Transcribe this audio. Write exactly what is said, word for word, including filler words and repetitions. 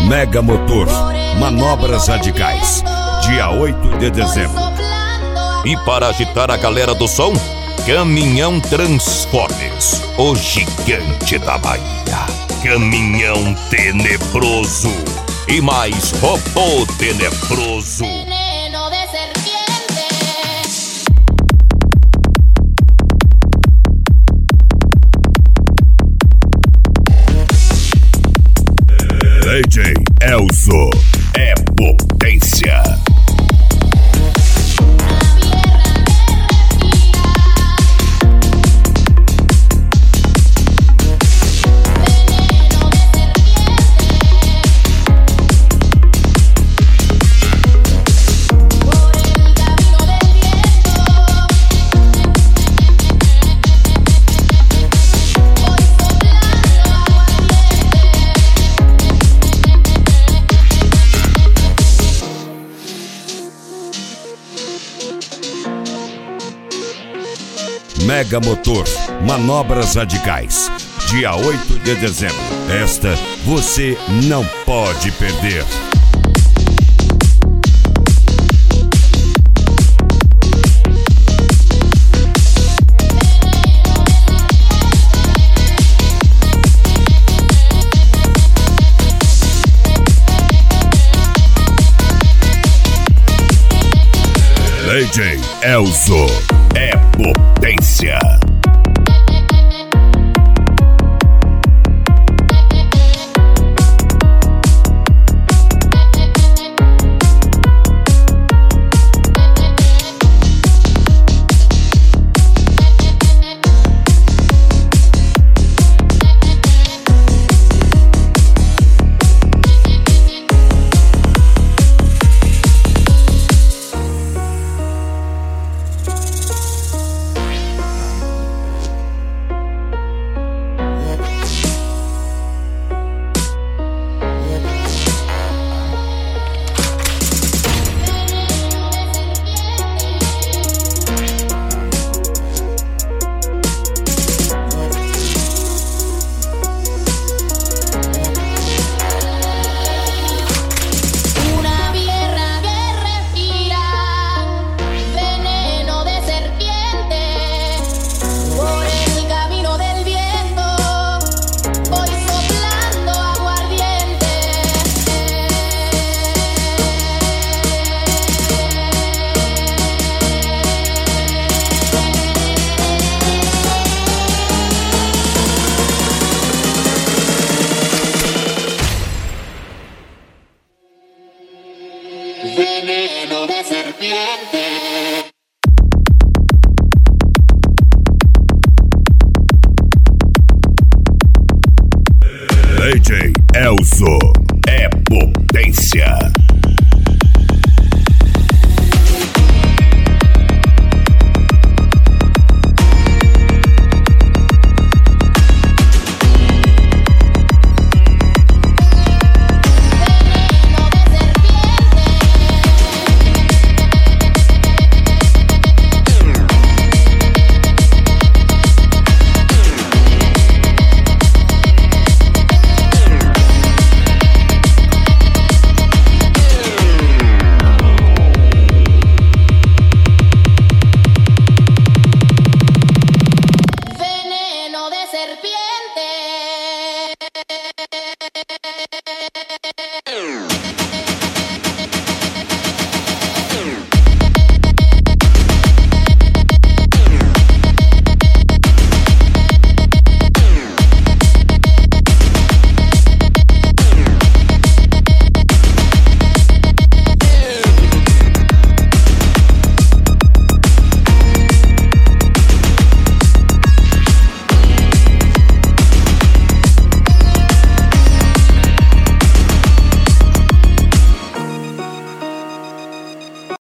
Mega Motor, manobras radicais, dia oito de dezembro. E para agitar a galera do som, Caminhão Transformers, o gigante da Bahia. Caminhão tenebroso e mais robô tenebroso. D J Elzo é potência. Mega Motor, manobras radicais, dia oito de dezembro. Esta você não pode perder. D J Elzo é potência. Veneno de serpiente. D J Elzo é potência.